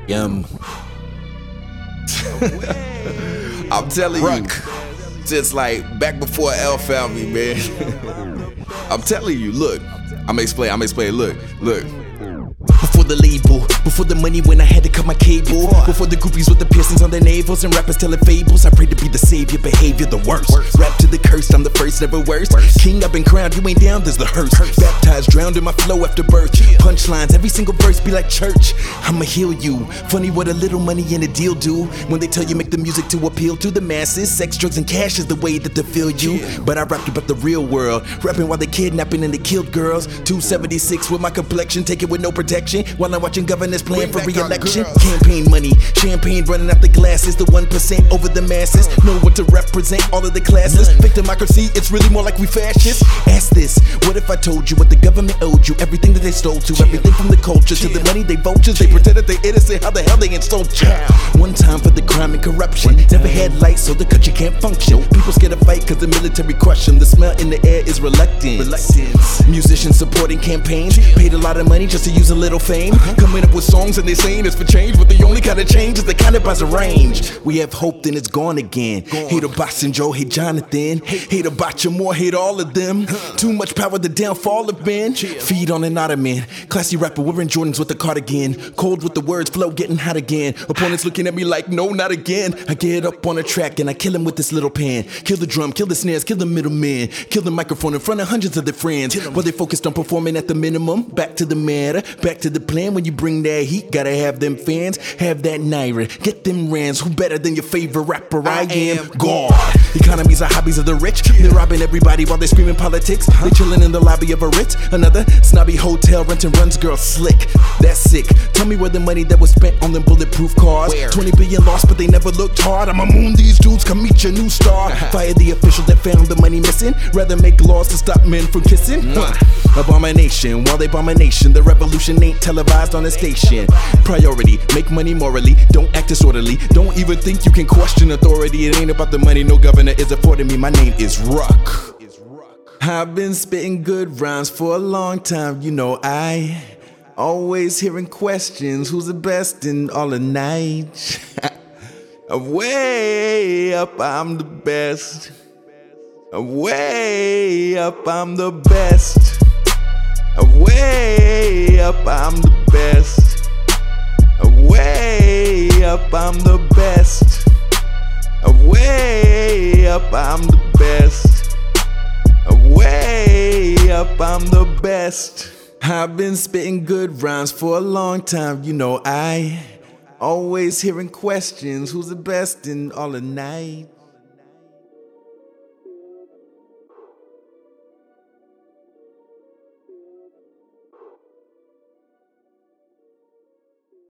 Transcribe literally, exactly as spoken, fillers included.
Yum. I'm telling Ruck. you, just like back before L found me, man. I'm telling you, look, I'ma explain, I'ma explain, look, look. Before the label, before the money when I had to cut my cable, before the groupies with the piercings on their navels and rappers telling fables, I prayed to be the savior, behavior the worst. Rap to the curse, I'm the first, never worst. King, I've been crowned, you ain't down, there's the hearse. Baptized, drowned in my flow after birth. Punchlines, every single verse be like church. I'ma heal you. Funny what a little money and a deal do when they tell you make the music to appeal to the masses. Sex, drugs, and cash is the way that they feel you. But I rapped about the real world, rapping while they kidnapping and they killed girls. two seventy-six with my complexion, take it with no protection. While I'm watching governors playing for re-election. Campaign money, champagne running out the glasses. The one percent over the masses. Know what to represent all of the classes. Victimocracy, it's really more like we fascists. Ask this, what if I told you what the government owed you? Everything that they stole to, everything from the culture to the money they vultures. They pretend that they innocent, how the hell they insult you? One time for the crime and corruption. Never had lights so the country can't function. People scared to fight cause the military crush them. The smell in the air is reluctance. Musicians supporting campaigns. Paid a lot of money just to use a little fame. Coming up with songs and they saying it's for change, but the only kind of change is the kind that buys a range. We have hope, then it's gone again. Hate Obasanjo, hate Jonathan. Hate Abacha, hate all of them. Too much power, the downfall of men. Feed on an ottoman. Classy rapper wearing Jordans with the cardigan. Cold with the words, flow getting hot again. Opponents looking at me like, no, not again. I get up on a track and I kill him with this little pen. Kill the drum, kill the snares, kill the middleman. Kill the microphone in front of hundreds of their friends. While they focused on performing at the minimum. Back to the matter, back to the plan. When you bring that heat, gotta have them fans. Have that naira, get them rands. Who better than your favorite rapper? I, I am God. Economies are hobbies of the rich. They're robbing everybody while they're screaming politics. They chilling in the lobby of a Ritz. Another snobby hotel renting runs girl slick. That's sick. Tell me where the money that was spent on them bulletproof cars. Where? twenty billion lost, but they never looked hard. I'ma moon these dudes, come meet your new star. Fire the official that found the money missing. Rather make laws to stop men from kissing. Huh. Abomination, while they bomb a nation. The revolution ain't televised on a station. Priority, make money morally. Don't act disorderly. Don't even think you can question authority. It ain't about the money, no governor is affording me. My name is Ruck. I've been spitting good rhymes for a long time. You know I always hearing questions. Who's the best in all the night? Way up, I'm the best. Way up, I'm the best. Way up, I'm the best. Way up, I'm the best. Way up, I'm the best. Way up, I'm the best. I've been spitting good rhymes for a long time. You know I always hearing questions. Who's the best in all the night?